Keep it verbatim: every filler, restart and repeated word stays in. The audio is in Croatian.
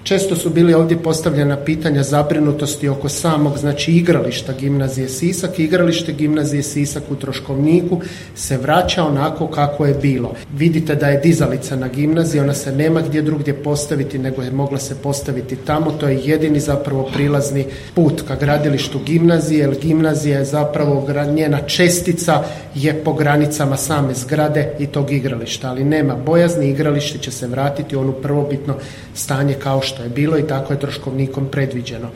Često su bili ovdje postavljena pitanja zabrinutosti oko samog, znači, igrališta Gimnazije Sisak. Igralište Gimnazije Sisak u Troškovniku se vraća onako kako je bilo. Vidite da je dizalica na gimnaziji, ona se nema gdje drugdje postaviti, nego je mogla se postaviti tamo. To je jedini zapravo prilazni put ka gradilištu gimnazije, jer gimnazija je zapravo, njena čestica je po granicama same zgrade i tog igrališta, ali nema bojazni, igralište će se vratiti u ono prvobitno stanje kao što je bilo i tako je Troškovnikom predviđeno.